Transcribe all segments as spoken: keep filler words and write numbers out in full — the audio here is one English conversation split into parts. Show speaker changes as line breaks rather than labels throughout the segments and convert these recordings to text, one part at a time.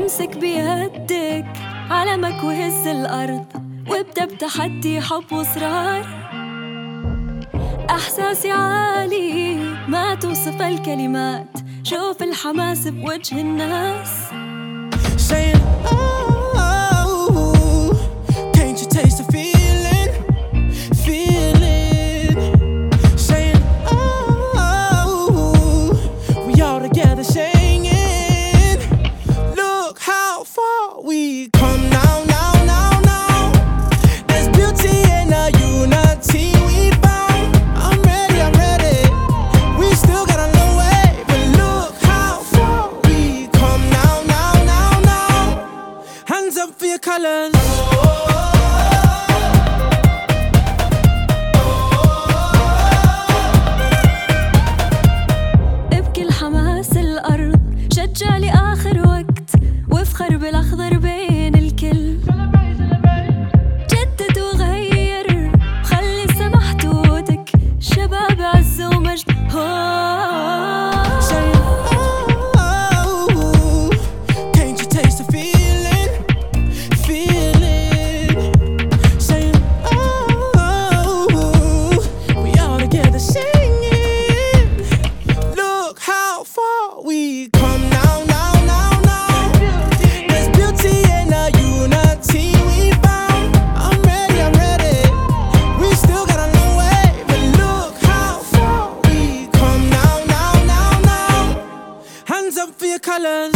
امسك بيدك علمك وهز الأرض، وابدأ بتحدي حب وإصرار. إحساسي عالي ما توصف الكلمات، شوف الحماس بوجه الناس.
Saying, oh, can't you taste the feeling, feeling. Saying, oh, we all together singing. Look how far we come now, now, now, now. There's beauty in the unity we found. I'm ready, I'm ready. We still got a long way, but look how far we come now, now, now, now. Hands up for your colors.
بكل حماس الأرض شجع لآخر وقت، وافخر بالأخضر بين الكل. جدد وغير وخلي السما حدودك، شباب عز ومجد.
Saying, oh, can't you taste the feeling, feeling. Saying, oh, we all together singing. Look how far we come now, now, now, now. There's beauty in the unity we found. I'm ready, I'm ready. We still got a long way, but look how far we come now, now, now, now. Hands up for your colors.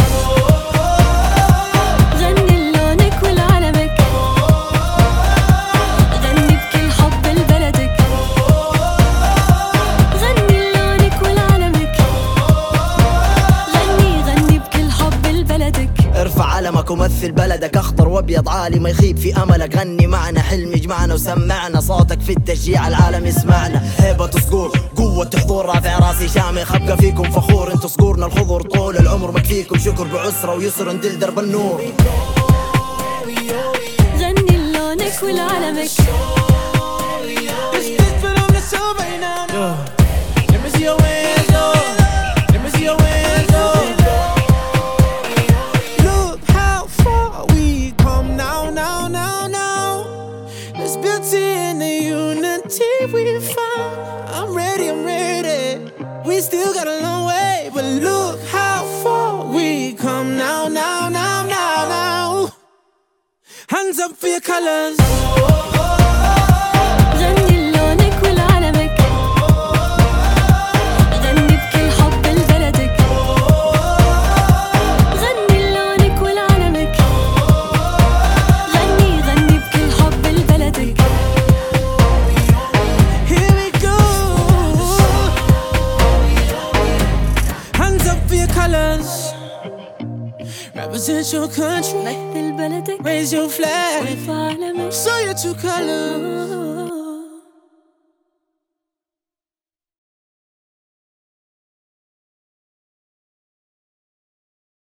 غني لونك ولعلمك، غني بكل حب لبلدك. غني لونك ولعلمك، غني غني بكل حب لبلدك.
ارفع علمك ومثل بلدك، اخضر وابيض عالي ما يخيب في املك. غني معنا حلم يجمعنا وسمعنا صوتك في التشجيع، العالم يسمعنا. هيبة صقور قوة حضور، رافع راسي شامخ ابقى فيكم فخور. انتو صقورنا الخضر طول العمر مكفيكم شكر، بعسرة ويسر ندل درب النور.
غني لونك ولعلمك،
Let's just put on the show right now. Yo, let me see your hands up. Let me see your hands up. Look how far we come now, now, now, now. There's beauty in the unity we found. I'm ready, I'm ready. We still got a long way, but look how far we come now, now, now, now, now. Hands up for your colors.
غني لونك ولعلمك، غني بكل حب لبلدك. غني لونك ولعلمك، غني غني بكل حب لبلدك.
Here we go. Hands up for your colors. Represent your country.
مثل بلدك،
Raise your flag.
وارفع علمك.
Show your true colors.